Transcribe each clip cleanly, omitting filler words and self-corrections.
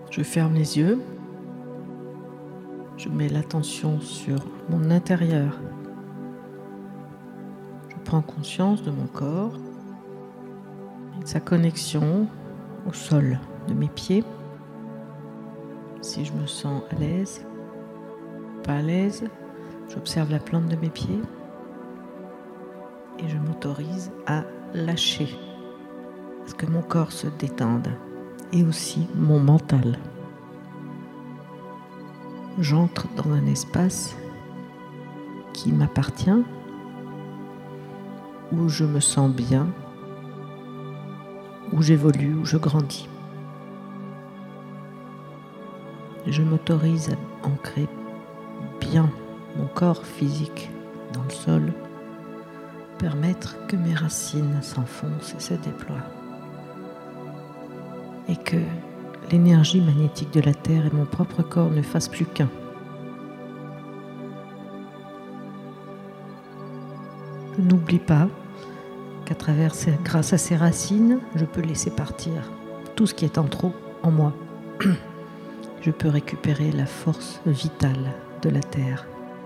Je ferme les yeux. Je mets l'attention sur mon intérieur. Je prends conscience de mon corps et de sa connexion au sol de mes pieds. Si je me sens à l'aise, pas à l'aise, j'observe la plante de mes pieds et je m'autorise à lâcher, à ce que mon corps se détende et aussi mon mental. J'entre dans un espace qui m'appartient, où je me sens bien, où j'évolue, où je grandis. Je m'autorise à ancrer bien mon corps physique dans le sol, permettre que mes racines s'enfoncent et se déploient, et que l'énergie magnétique de la Terre et mon propre corps ne fassent plus qu'un. Je n'oublie pas grâce à ces racines, je peux laisser partir tout ce qui est en trop en moi. Je peux récupérer la force vitale de la Terre.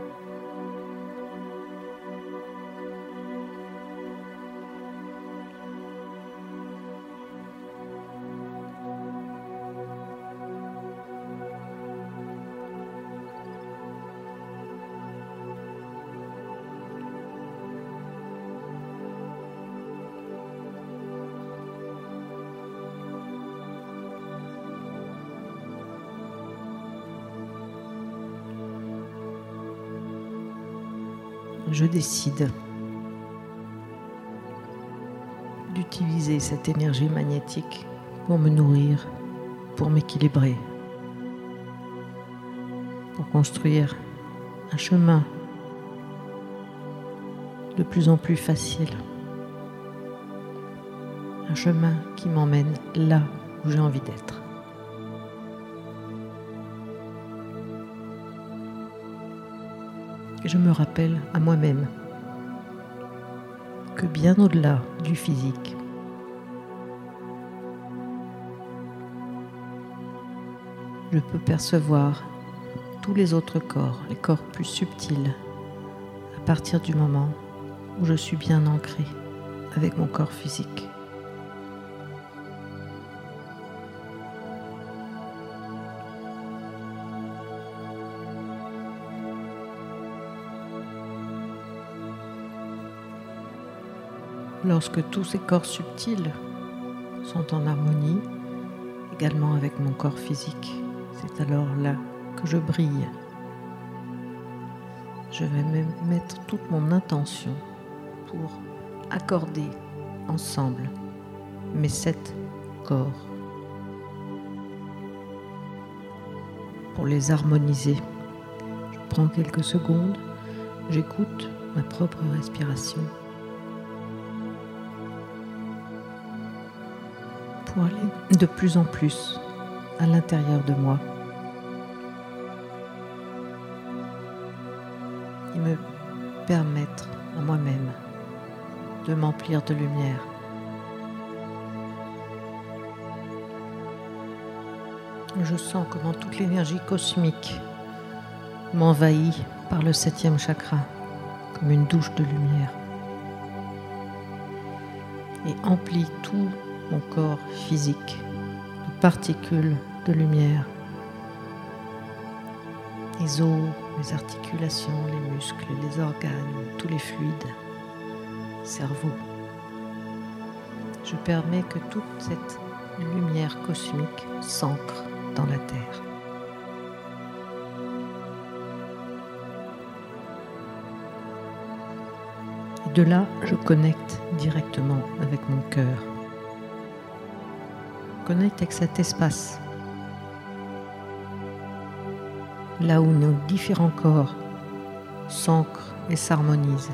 Je décide d'utiliser cette énergie magnétique pour me nourrir, pour m'équilibrer, pour construire un chemin de plus en plus facile, un chemin qui m'emmène là où j'ai envie d'être. Et je me rappelle à moi-même que bien au-delà du physique, je peux percevoir tous les autres corps, les corps plus subtils, à partir du moment où je suis bien ancrée avec mon corps physique. Lorsque tous ces corps subtils sont en harmonie, également avec mon corps physique, c'est alors là que je brille. Je vais même mettre toute mon intention pour accorder ensemble mes 7 corps, pour les harmoniser. Je prends quelques secondes, j'écoute ma propre respiration pour aller de plus en plus à l'intérieur de moi et me permettre à moi-même de m'emplir de lumière. Je sens comment toute l'énergie cosmique m'envahit par le 7e chakra, comme une douche de lumière, et emplit tout mon corps physique de particules de lumière. Les os, les articulations, les muscles, les organes, tous les fluides, cerveau. Je permets que toute cette lumière cosmique s'ancre dans la Terre. Et de là, je connecte directement avec mon cœur. Je connecte avec cet espace, là où nos différents corps s'ancrent et s'harmonisent.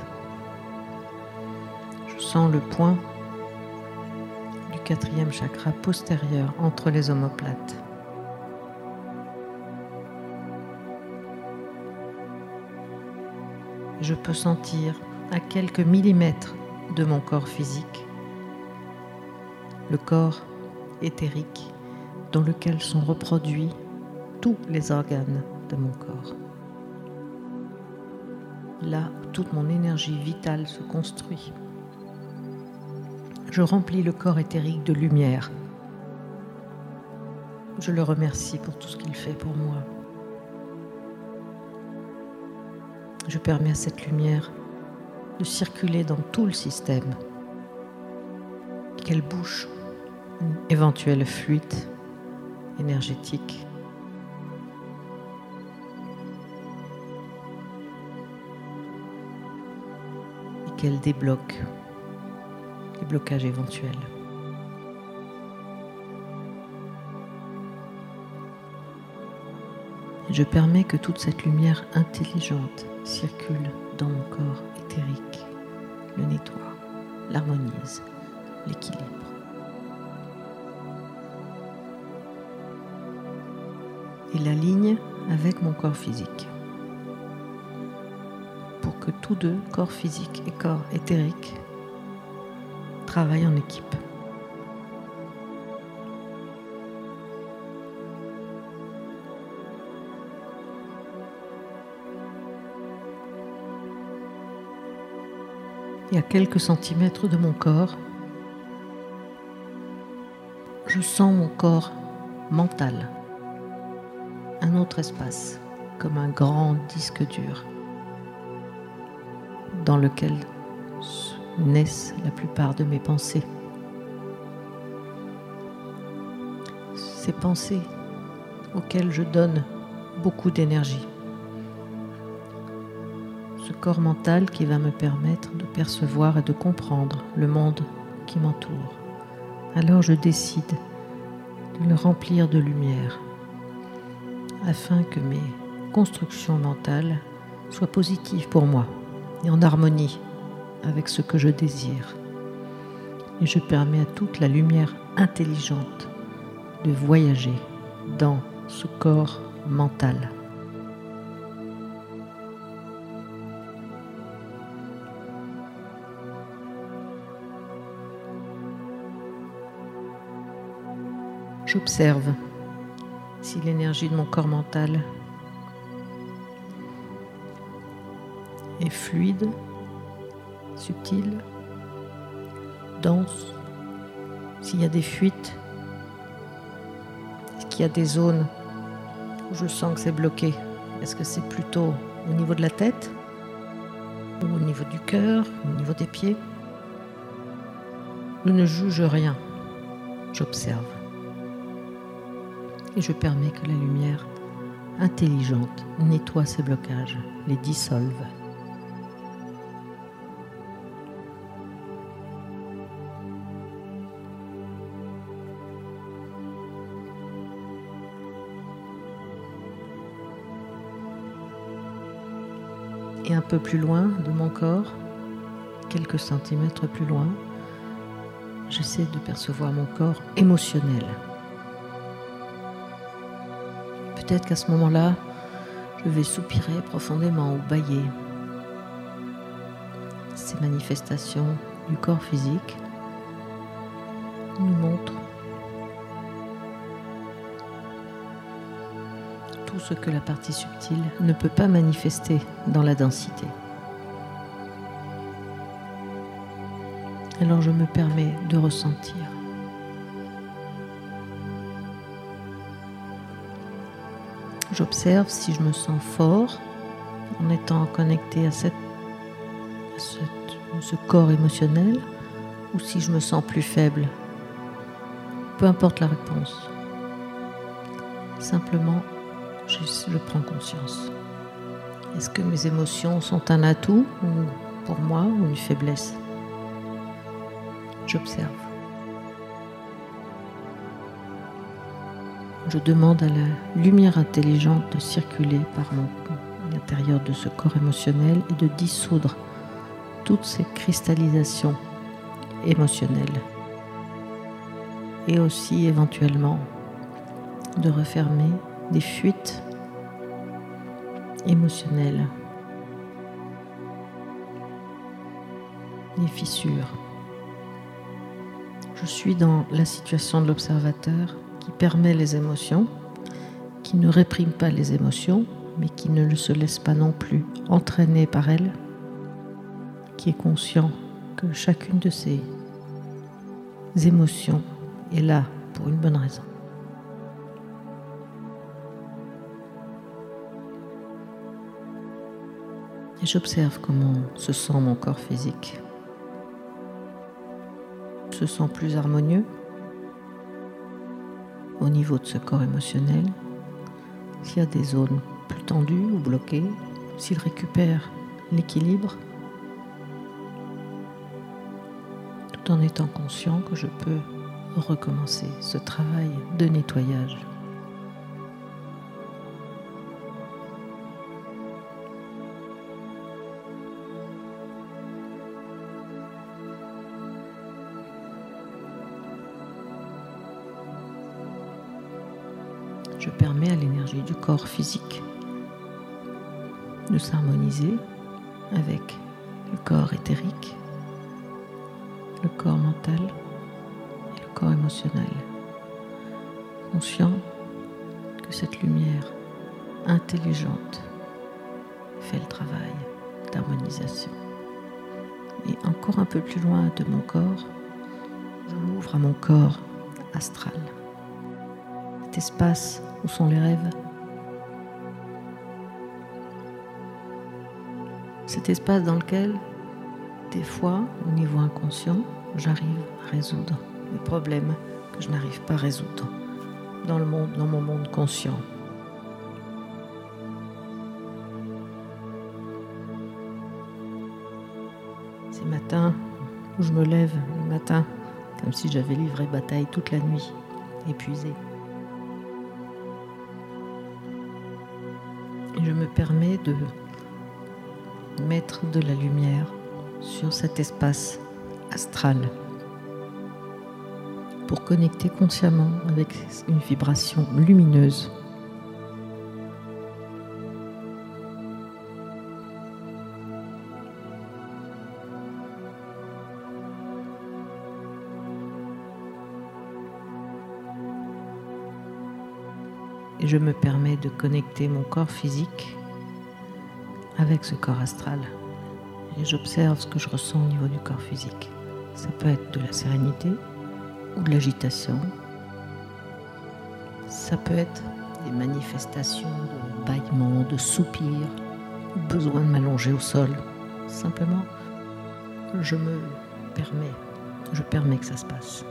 Je sens le point du 4e chakra postérieur entre les omoplates. Je peux sentir à quelques millimètres de mon corps physique le corps éthérique dans lequel sont reproduits tous les organes de mon corps. Là où toute mon énergie vitale se construit. Je remplis le corps éthérique de lumière. Je le remercie pour tout ce qu'il fait pour moi. Je permets à cette lumière de circuler dans tout le système, qu'elle bouche une éventuelle fuite énergétique. Et qu'elle débloque les blocages éventuels. Je permets que toute cette lumière intelligente circule dans mon corps éthérique, le nettoie, l'harmonise, l'équilibre. Et l'aligne avec mon corps physique. Pour que tous deux, corps physique et corps éthérique, travaillent en équipe. Et à quelques centimètres de mon corps, je sens mon corps mental, un autre espace, comme un grand disque dur, dans lequel naissent la plupart de mes pensées. Ces pensées auxquelles je donne beaucoup d'énergie. Ce corps mental qui va me permettre de percevoir et de comprendre le monde qui m'entoure. Alors je décide de le remplir de lumière afin que mes constructions mentales soient positives pour moi et en harmonie avec ce que je désire. Et je permets à toute la lumière intelligente de voyager dans ce corps mental. J'observe si l'énergie de mon corps mental est fluide, subtile, dense, s'il y a des fuites, est-ce qu'il y a des zones où je sens que c'est bloqué. Est-ce que c'est plutôt au niveau de la tête, ou au niveau du cœur, au niveau des pieds? Je ne juge rien, j'observe. Et je permets que la lumière intelligente nettoie ces blocages, les dissolve. Et un peu plus loin de mon corps, quelques centimètres plus loin, j'essaie de percevoir mon corps émotionnel. Peut-être qu'à ce moment-là, je vais soupirer profondément ou bâiller. Ces manifestations du corps physique nous montrent tout ce que la partie subtile ne peut pas manifester dans la densité. Alors je me permets de ressentir. J'observe si je me sens fort en étant connecté à ce corps émotionnel ou si je me sens plus faible. Peu importe la réponse. Simplement, je prends conscience. Est-ce que mes émotions sont un atout pour moi ou une faiblesse? J'observe. Je demande à la lumière intelligente de circuler par l'intérieur de ce corps émotionnel et de dissoudre toutes ces cristallisations émotionnelles. Et aussi éventuellement de refermer des fuites émotionnelles, des fissures. Je suis dans la situation de l'observateur qui permet les émotions, qui ne réprime pas les émotions, mais qui ne se laisse pas non plus entraîner par elles, qui est conscient que chacune de ces émotions est là pour une bonne raison. Et j'observe comment se sent mon corps physique. Se sent plus harmonieux au niveau de ce corps émotionnel. S'il y a des zones plus tendues ou bloquées, s'il récupère l'équilibre, tout en étant conscient que je peux recommencer ce travail de nettoyage. Je permets à l'énergie du corps physique de s'harmoniser avec le corps éthérique, le corps mental et le corps émotionnel. Conscient que cette lumière intelligente fait le travail d'harmonisation. Et encore un peu plus loin de mon corps, je m'ouvre à mon corps astral. Cet espace où sont les rêves. Cet espace dans lequel, des fois, au niveau inconscient, j'arrive à résoudre les problèmes que je n'arrive pas à résoudre dans mon monde conscient. Ces matins où je me lève le matin, comme si j'avais livré bataille toute la nuit, épuisée. Et je me permets de mettre de la lumière sur cet espace astral pour connecter consciemment avec une vibration lumineuse. Et je me permets de connecter mon corps physique avec ce corps astral. Et j'observe ce que je ressens au niveau du corps physique. Ça peut être de la sérénité ou de l'agitation. Ça peut être des manifestations de bâillements, de soupirs, ou besoin de m'allonger au sol. Simplement, je permets que ça se passe.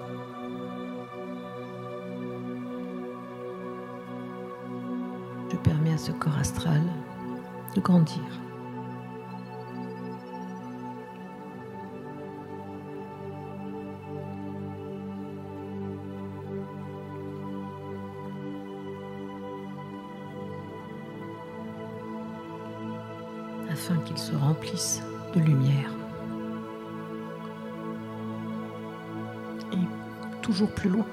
Je permets à ce corps astral de grandir. Afin qu'il se remplisse de lumière. Et toujours plus loin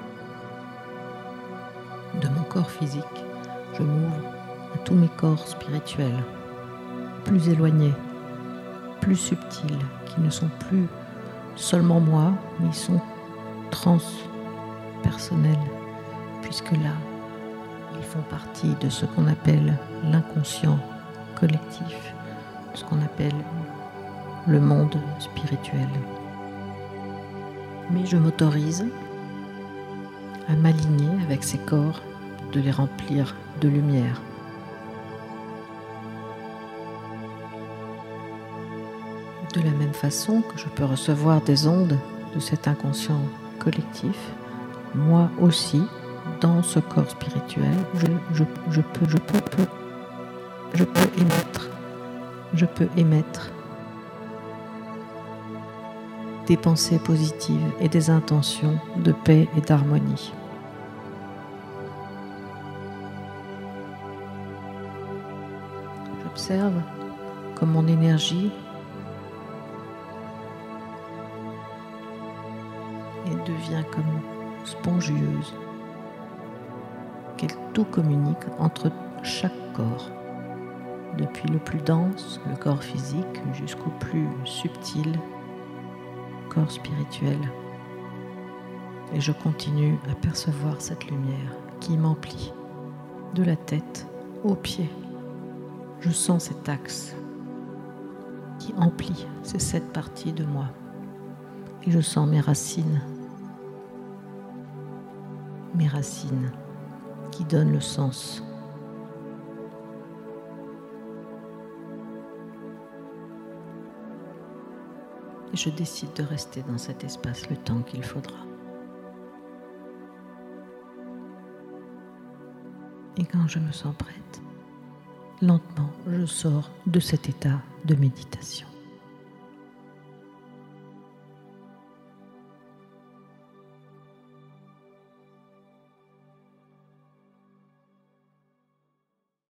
de mon corps physique, je m'ouvre à tous mes corps spirituels, plus éloignés, plus subtils, qui ne sont plus seulement moi, mais ils sont transpersonnels, puisque là, ils font partie de ce qu'on appelle l'inconscient collectif, ce qu'on appelle le monde spirituel. Mais je m'autorise à m'aligner avec ces corps, de les remplir de lumière. De la même façon que je peux recevoir des ondes de cet inconscient collectif, moi aussi, dans ce corps spirituel, je peux émettre des pensées positives et des intentions de paix et d'harmonie. J'observe comme mon énergie devient comme spongieuse, qu'elle tout communique entre chaque corps, depuis le plus dense, le corps physique, jusqu'au plus subtil, corps spirituel. Et je continue à percevoir cette lumière qui m'emplit de la tête aux pieds. Je sens cet axe qui emplit ces 7 parties de moi. Et je sens mes racines qui donnent le sens. Et je décide de rester dans cet espace le temps qu'il faudra. Et quand je me sens prête, lentement, je sors de cet état de méditation.